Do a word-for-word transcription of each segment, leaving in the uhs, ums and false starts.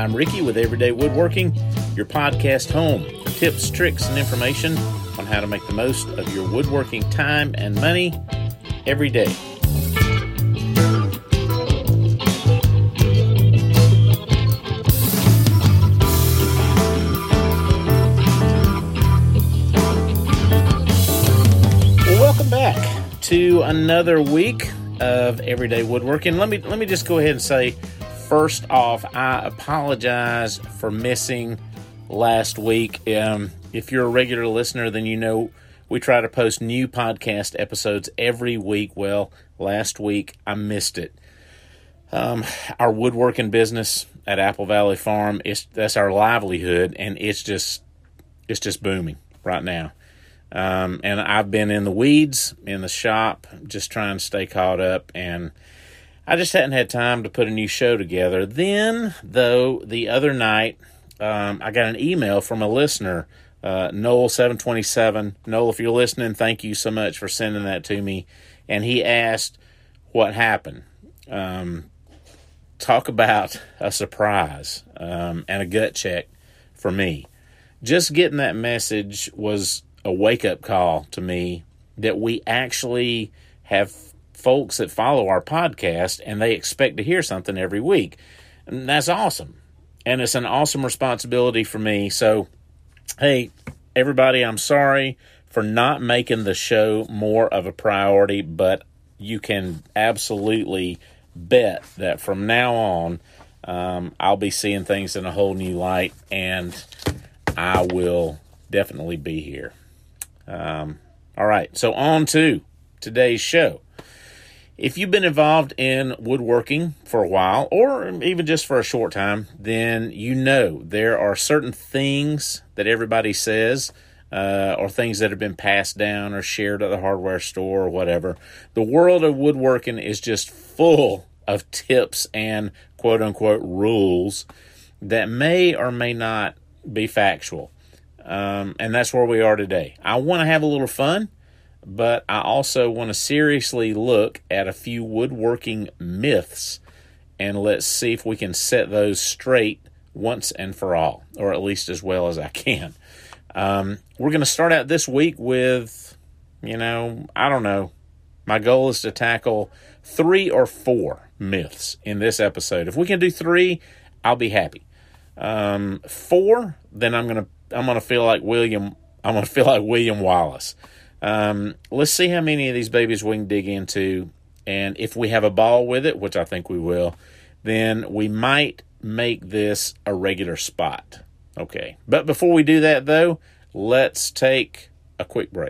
I'm Ricky with Everyday Woodworking, your podcast home for tips, tricks, and information on how to make the most of your woodworking time and money every day. Well, welcome back to another week of Everyday Woodworking. Let me let me just go ahead and say, first off, I apologize for missing last week. Um, if you're a regular listener, then you know we try to post new podcast episodes every week. Well, last week I missed it. Um, our woodworking business at Apple Valley Farm, is that's our livelihood, and it's just it's just booming right now. Um, and I've been in the weeds in the shop, just trying to stay caught up, and I just hadn't had time to put a new show together. Then, though, the other night, um, I got an email from a listener, uh, Noel seven twenty-seven. Noel, if you're listening, thank you so much for sending that to me. And he asked what happened. Um, talk about a surprise um, and a gut check for me. Just getting that message was a wake-up call to me that we actually have folks that follow our podcast and they expect to hear something every week. And that's awesome. And it's an awesome responsibility for me. So, hey, everybody, I'm sorry for not making the show more of a priority, but you can absolutely bet that from now on, um, I'll be seeing things in a whole new light, and I will definitely be here. Um, all right, so on to today's show. If you've been involved in woodworking for a while, or even just for a short time, then you know there are certain things that everybody says, uh, or things that have been passed down or shared at the hardware store or whatever. The world of woodworking is just full of tips and quote-unquote rules that may or may not be factual. Um, and that's where we are today. I want to have a little fun, but I also want to seriously look at a few woodworking myths, and let's see if we can set those straight once and for all, or at least as well as I can. Um, we're going to start out this week with, you know, I don't know. My goal is to tackle three or four myths in this episode. If we can do three, I'll be happy. Um, four, then I'm going to I'm going to feel like William I'm going to feel like William Wallace. Um, let's see how many of these babies we can dig into, and if we have a ball with it, which I think we will, then we might make this a regular spot. Okay, but before we do that, though, let's take a quick break.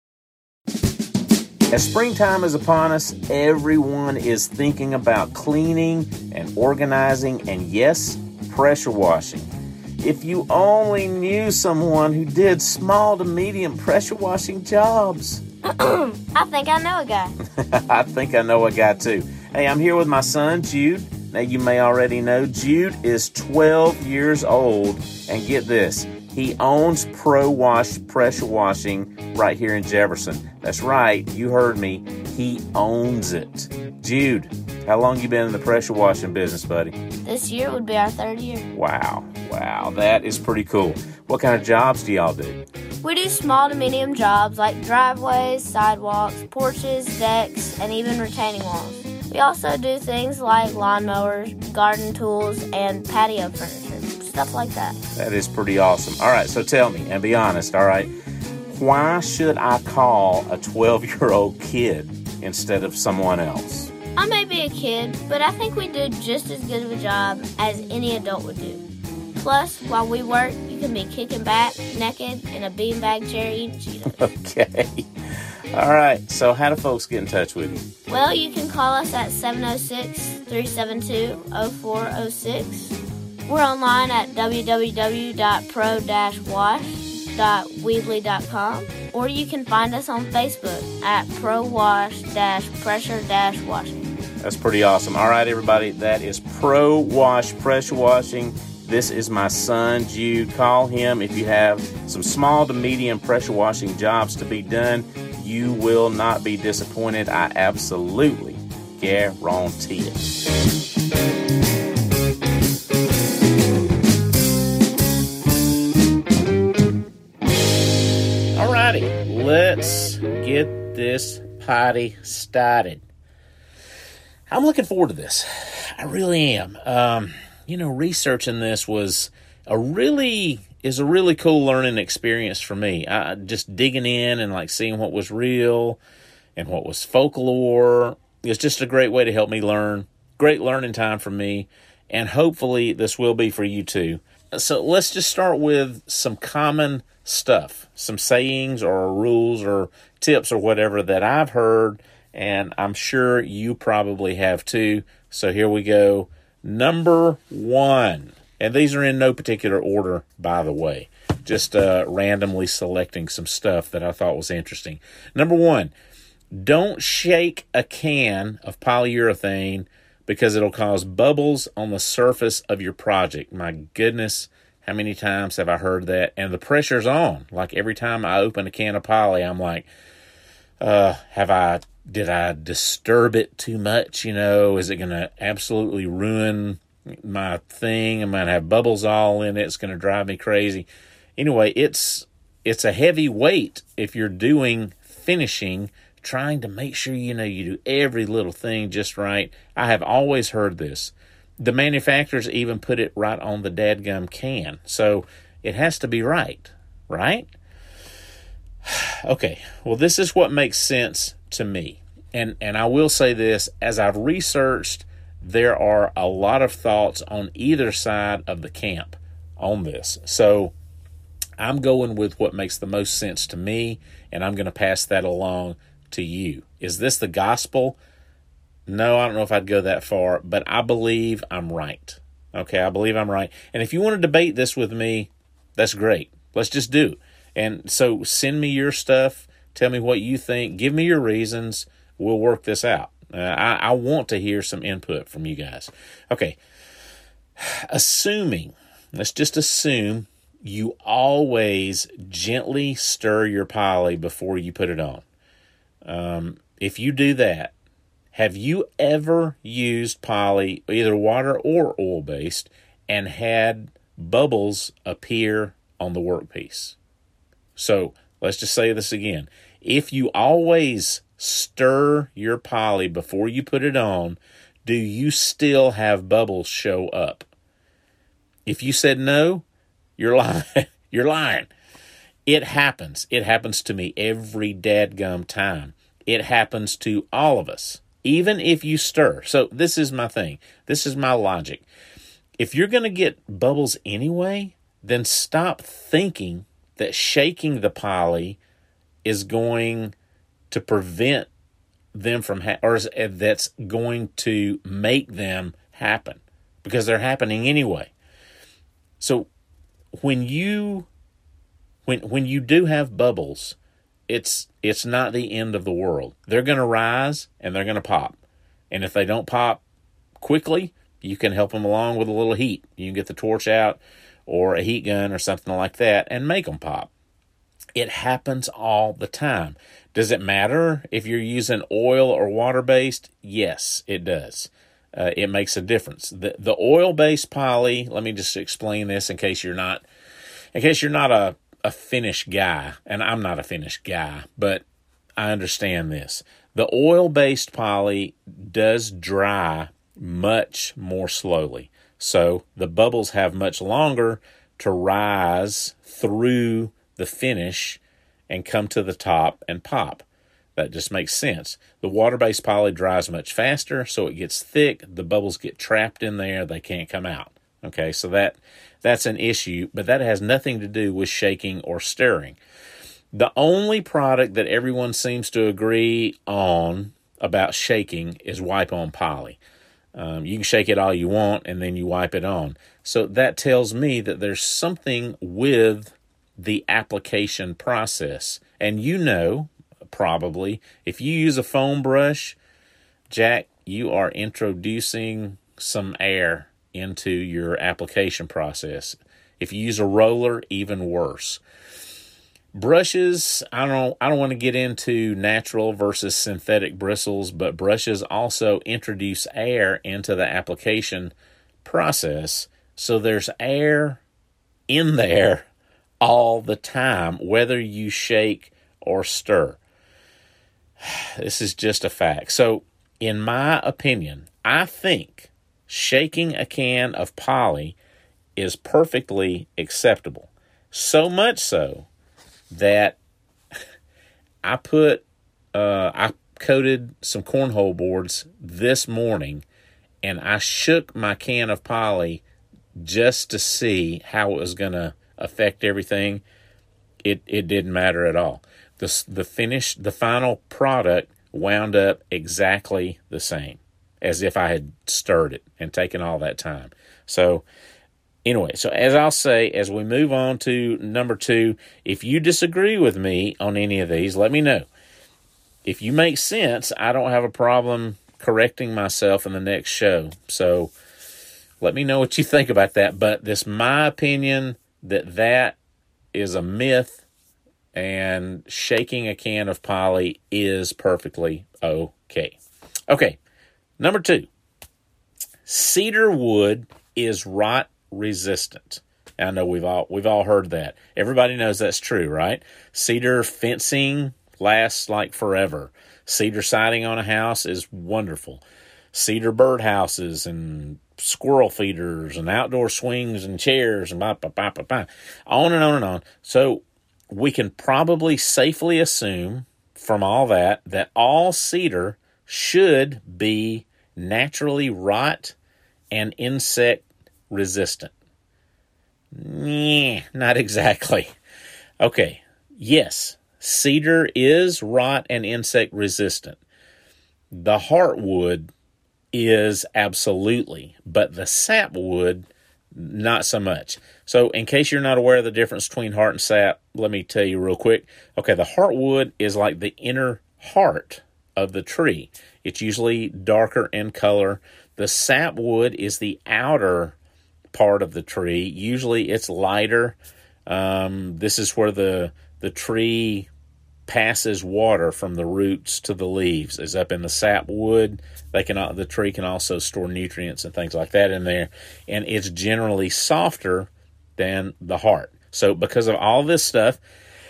As springtime is upon us, everyone is thinking about cleaning and organizing, and yes, pressure washing. If you only knew someone who did small to medium pressure washing jobs. I think I know a guy. I think I know a guy too. Hey, I'm here with my son, Jude. Now, you may already know Jude is twelve years old. And get this, he owns Pro Wash Pressure Washing right here in Jefferson. That's right, you heard me. He owns it. Jude, how long you been in the pressure washing business, buddy? This year would be our third year. Wow, wow, that is pretty cool. What kind of jobs do y'all do? We do small to medium jobs like driveways, sidewalks, porches, decks, and even retaining walls. We also do things like lawnmowers, garden tools, and patio furniture, stuff like that. That is pretty awesome. All right, so tell me, and be honest, all right, why should I call a twelve-year-old kid instead of someone else? I may be a kid, but I think we do just as good of a job as any adult would do. Plus, while we work, you can be kicking back, naked, in a beanbag chair eating Cheetos. Okay. All right, so how do folks get in touch with you? Well, you can call us at seven oh six, three seven two, oh four oh six. We're online at w w w dot pro dash wash dot weebly dot com, or you can find us on Facebook at Pro Wash Pressure Washing. That's pretty awesome. All right, everybody, that is Pro Wash Pressure Washing. This is my son, Jude. Call him if you have some small to medium pressure washing jobs to be done. You will not be disappointed. I absolutely guarantee it. let's get this party started. I'm looking forward to this. I really am. Um, you know, researching this was a really is a really cool learning experience for me. I just digging in and like seeing what was real and what was folklore. It's just a great way to help me learn. Great learning time for me, and hopefully this will be for you too. So let's just start with some common stuff, some sayings or rules or tips or whatever that I've heard, and I'm sure you probably have too. So here we go. Number one, and these are in no particular order, by the way, just uh, randomly selecting some stuff that I thought was interesting. Number one, don't shake a can of polyurethane because it'll cause bubbles on the surface of your project. My goodness, how many times have I heard that? And the pressure's on. Like every time I open a can of poly, I'm like, uh, have I, did I disturb it too much? You know, is it going to absolutely ruin my thing? I'm going to have bubbles all in it. It's going to drive me crazy. Anyway, it's, it's a heavy weight if you're doing finishing, trying to make sure, you know, you do every little thing just right. I have always heard this. The manufacturers even put it right on the dadgum can. So it has to be right, right? Okay, well, this is what makes sense to me. And, and I will say this, as I've researched, there are a lot of thoughts on either side of the camp on this. So I'm going with what makes the most sense to me, and I'm going to pass that along to you. Is this the gospel? No, I don't know if I'd go that far, but I believe I'm right. Okay, I believe I'm right. And if you want to debate this with me, that's great. Let's just do it. And so send me your stuff. Tell me what you think. Give me your reasons. We'll work this out. Uh, I, I want to hear some input from you guys. Okay, assuming, let's just assume you always gently stir your poly before you put it on. Um, if you do that, have you ever used poly, either water or oil-based, and had bubbles appear on the workpiece? So let's just say this again. If you always stir your poly before you put it on, do you still have bubbles show up? If you said no, you're lying. You're lying. It happens. It happens to me every dadgum time. It happens to all of us, even if you stir. So this is my thing. This is my logic. If you're going to get bubbles anyway, then stop thinking that shaking the poly is going to prevent them from, ha- or is, uh, that's going to make them happen, because they're happening anyway. So when you when when you do have bubbles, it's it's not the end of the world. They're going to rise and they're going to pop. And if they don't pop quickly, you can help them along with a little heat. You can get the torch out or a heat gun or something like that and make them pop. It happens all the time. Does it matter if you're using oil or water-based? Yes, it does. Uh, it makes a difference. The the oil-based poly, let me just explain this in case you're not in case you're not a a finish guy, and I'm not a finish guy, but I understand this. The oil-based poly does dry much more slowly. So the bubbles have much longer to rise through the finish and come to the top and pop. That just makes sense. The water-based poly dries much faster, so it gets thick. The bubbles get trapped in there. They can't come out. Okay, so that that's an issue, but that has nothing to do with shaking or stirring. The only product that everyone seems to agree on about shaking is wipe-on poly. Um, you can shake it all you want, and then you wipe it on. So that tells me that there's something with the application process. And you know, probably, if you use a foam brush, Jack, you are introducing some air into your application process. If you use a roller, even worse. Brushes, I don't I don't want to get into natural versus synthetic bristles, but brushes also introduce air into the application process. So there's air in there all the time, whether you shake or stir. This is just a fact. So, in my opinion, I think shaking a can of poly is perfectly acceptable. So much so that I put, uh, I coated some cornhole boards this morning, and I shook my can of poly just to see how it was going to affect everything. It it didn't matter at all. The the finished, the final product wound up exactly the same as if I had stirred it and taken all that time. So anyway, so as I'll say, as we move on to number two, if you disagree with me on any of these, let me know. If you make sense, I don't have a problem correcting myself in the next show. So let me know what you think about that. But this is my opinion that that is a myth, and shaking a can of poly is perfectly okay. Okay, number two, cedar wood is rot resistant. I know we've all we've all heard that. Everybody knows that's true, right? Cedar fencing lasts like forever. Cedar siding on a house is wonderful. Cedar birdhouses and squirrel feeders and outdoor swings and chairs and blah, blah, blah, blah, blah. On and on and on. So we can probably safely assume from all that that all cedar should be naturally rot and insect resistant. Nah, not exactly. Okay, yes, cedar is rot and insect resistant. The heartwood is absolutely, but the sapwood, not so much. So in case you're not aware of the difference between heart and sap, let me tell you real quick. Okay, the heartwood is like the inner heart of the tree. It's usually darker in color. The sapwood is the outer part of the tree. Usually it's lighter. Um, this is where the the tree passes water from the roots to the leaves, is up in the sapwood. They can the tree can also store nutrients and things like that in there, and it's generally softer than the heart. So because of all this stuff,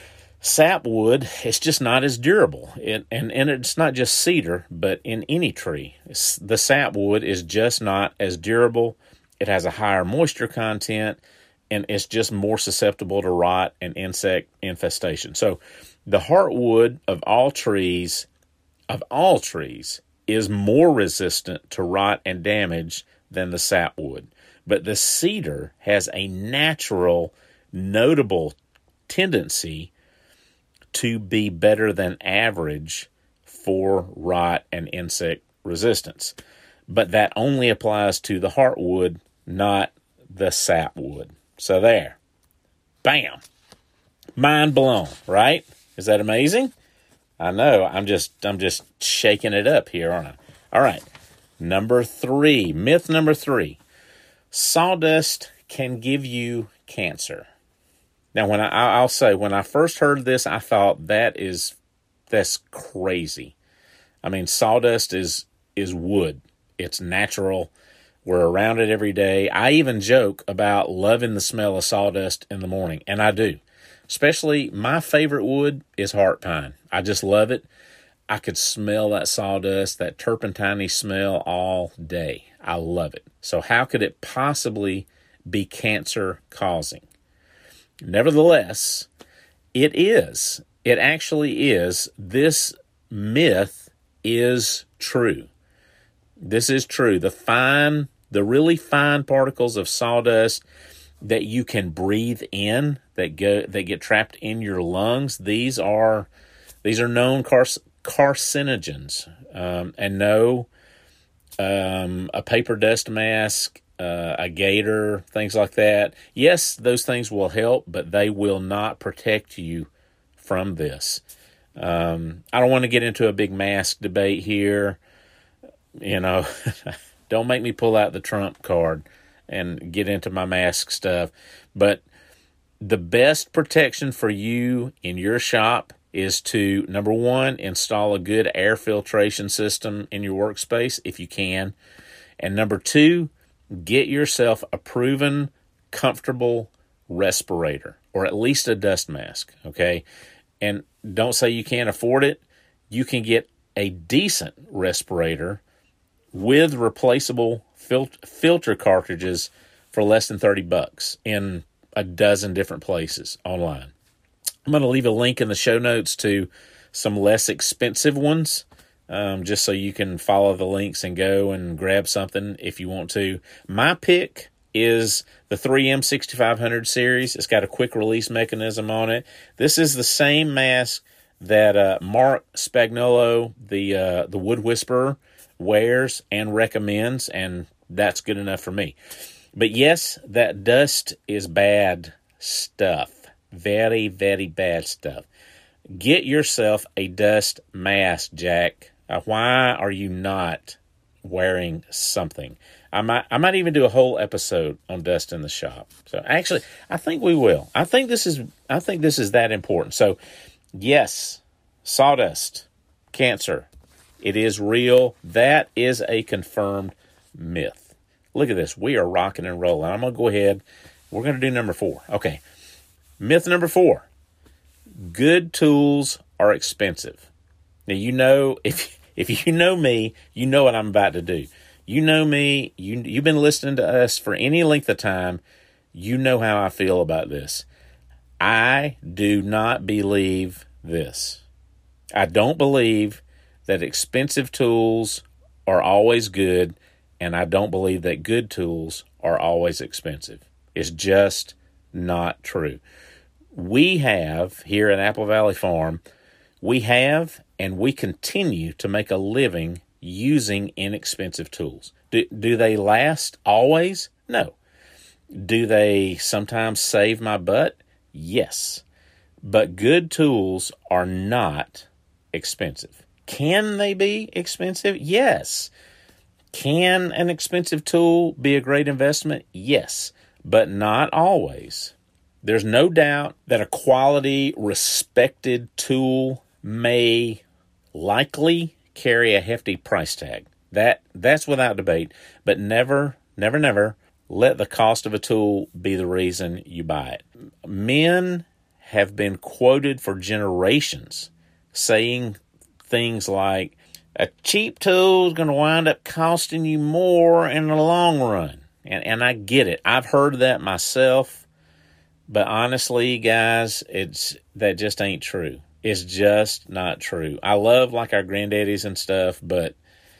sapwood, it's just not as durable. It, and, and it's not just cedar, but in any tree. It's, the sapwood is just not as durable. It has a higher moisture content, and it's just more susceptible to rot and insect infestation. So the heartwood of all trees, of all trees, is more resistant to rot and damage than the sapwood. But the cedar has a natural, notable tendency to be better than average for rot and insect resistance. But that only applies to the heartwood, not the sapwood. So there. Bam. Mind blown, right? Is that amazing? I know. I'm just I'm just shaking it up here, aren't I? All right. Number three. Myth number three. Sawdust can give you cancer. Now, when I, I'll say, when I first heard this, I thought that is, that's crazy. I mean, sawdust is, is wood. It's natural. We're around it every day. I even joke about loving the smell of sawdust in the morning, and I do. Especially, my favorite wood is heart pine. I just love it. I could smell that sawdust, that turpentine smell all day. I love it. So how could it possibly be cancer-causing? Nevertheless, it is. It actually is. This myth is true. This is true. The fine, the really fine particles of sawdust that you can breathe in, that go, that get trapped in your lungs, these are these are known car- carcinogens. Um, and no, um, a paper dust mask, uh, a gator, things like that. Yes, those things will help, but they will not protect you from this. Um, I don't want to get into a big mask debate here. You know, don't make me pull out the Trump card and get into my mask stuff. But the best protection for you in your shop is to, number one, install a good air filtration system in your workspace if you can. And number two, get yourself a proven, comfortable respirator, or at least a dust mask, okay? And don't say you can't afford it. you can get a decent respirator with replaceable fil- filter cartridges for less than thirty bucks in a dozen different places online. I'm going to leave a link in the show notes to some less expensive ones, um, just so you can follow the links and go and grab something if you want to. My pick is the three M sixty-five hundred series. It's got a quick release mechanism on it. This is the same mask that uh, Mark Spagnuolo, the uh, the Wood Whisperer, wears and recommends, and that's good enough for me. But yes, that dust is bad stuff. Very, very bad stuff. Get yourself a dust mask, Jack. Uh, why are you not wearing something? I might, I might even do a whole episode on dust in the shop. So actually, I think we will. I think this is, I think this is that important. So yes, sawdust, cancer, it is real. That is a confirmed myth. Look at this. We are rocking and rolling. I'm going to go ahead. We're going to do number four. Okay. Myth number four. Good tools are expensive. Now, you know, if if you know me, you know what I'm about to do. You know me. You, you've been listening to us for any length of time. You know how I feel about this. I do not believe this. I don't believe that expensive tools are always good, and I don't believe that good tools are always expensive. It's just not true. We have, here at Apple Valley Farm, we have and we continue to make a living using inexpensive tools. Do, do they last always? No. Do they sometimes save my butt? Yes. But good tools are not expensive. Can they be expensive? Yes. Can an expensive tool be a great investment? Yes, but not always. There's no doubt that a quality, respected tool may likely carry a hefty price tag. That that's without debate, but never, never, never let the cost of a tool be the reason you buy it. Men have been quoted for generations saying things like, a cheap tool is going to wind up costing you more in the long run. And and I get it. I've heard that myself. But honestly, guys, it's that just ain't true. It's just not true. I love like our granddaddies and stuff, but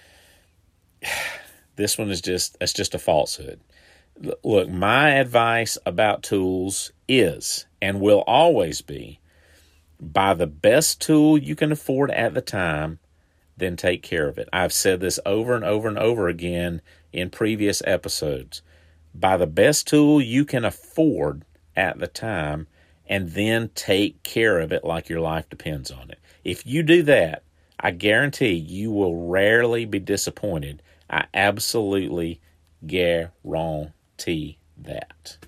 this one is just, it's just a falsehood. Look, my advice about tools is and will always be, buy the best tool you can afford at the time, then take care of it. I've said this over and over and over again in previous episodes. Buy the best tool you can afford at the time, and then take care of it like your life depends on it. If you do that, I guarantee you will rarely be disappointed. I absolutely guarantee that.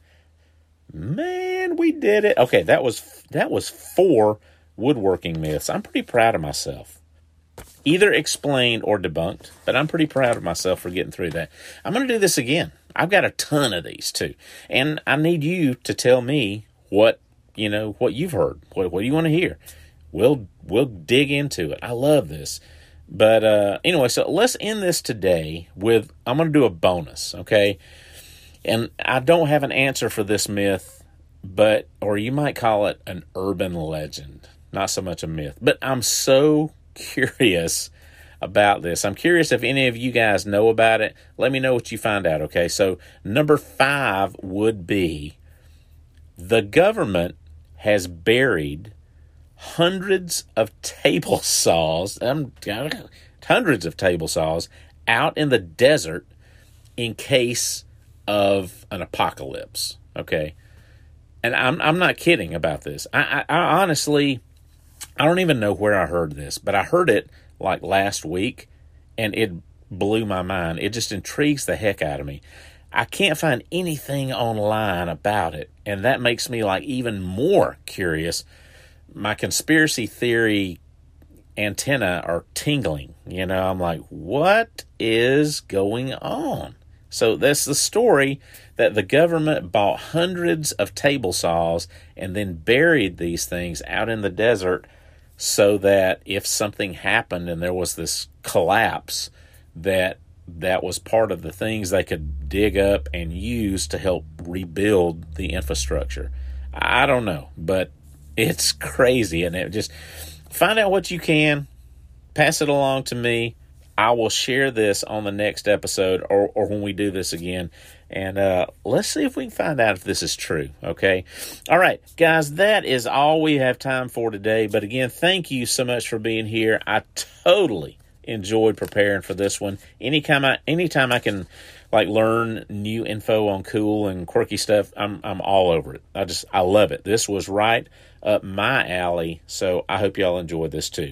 Man, we did it. Okay, that was that was four woodworking myths. I'm pretty proud of myself. Either explained or debunked, but I'm pretty proud of myself for getting through that. I'm going to do this again. I've got a ton of these too. And I need you to tell me what, you know, what you've heard. What, what do you want to hear? We'll, we'll dig into it. I love this. But uh, anyway, so let's end this today with, I'm going to do a bonus, okay? And I don't have an answer for this myth, but, or you might call it an urban legend. Not so much a myth. But I'm so curious about this. I'm curious if any of you guys know about it. Let me know what you find out, okay? So number five would be the government has buried hundreds of table saws, um, hundreds of table saws out in the desert in case of an apocalypse, okay? And I'm I'm not kidding about this. I, I, I honestly, I don't even know where I heard this, but I heard it like last week, and it blew my mind. It just intrigues the heck out of me. I can't find anything online about it, and that makes me like even more curious. My conspiracy theory antenna are tingling. You know, I'm like, what is going on? So that's the story that the government bought hundreds of table saws and then buried these things out in the desert so that if something happened and there was this collapse, that that was part of the things they could dig up and use to help rebuild the infrastructure. I don't know, but it's crazy. And it just find out what you can, pass it along to me. I will share this on the next episode or, or when we do this again. And uh, let's see if we can find out if this is true, okay? All right, guys, that is all we have time for today. But again, thank you so much for being here. I totally enjoyed preparing for this one. Anytime I, anytime I can like learn new info on cool and quirky stuff, I'm I'm all over it. I just I love it. This was right up my alley, so I hope y'all enjoyed this too.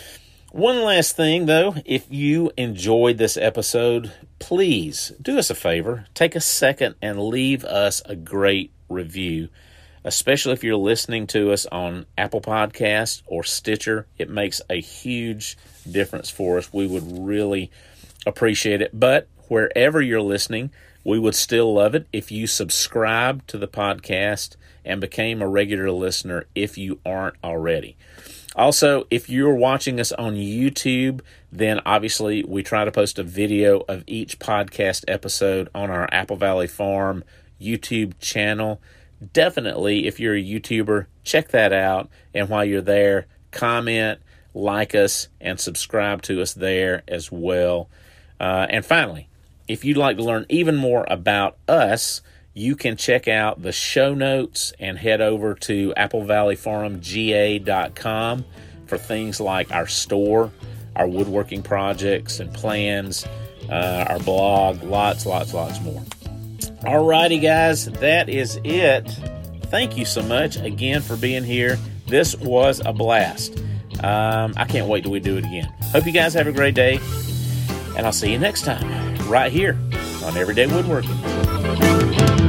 One last thing, though, if you enjoyed this episode, please do us a favor. Take a second and leave us a great review, especially if you're listening to us on Apple Podcasts or Stitcher. It makes a huge difference for us. We would really appreciate it. But wherever you're listening, we would still love it if you subscribe to the podcast and became a regular listener if you aren't already. Also, if you're watching us on YouTube, then obviously we try to post a video of each podcast episode on our Apple Valley Farm YouTube channel. Definitely, if you're a YouTuber, check that out. And while you're there, comment, like us, and subscribe to us there as well. Uh, and finally, if you'd like to learn even more about us, you can check out the show notes and head over to apple valley farm g a dot com for things like our store, our woodworking projects and plans, uh, our blog, lots, lots, lots more. Alrighty, guys, that is it. Thank you so much again for being here. This was a blast. Um, I can't wait till we do it again. Hope you guys have a great day, and I'll see you next time right here on Everyday Woodworking.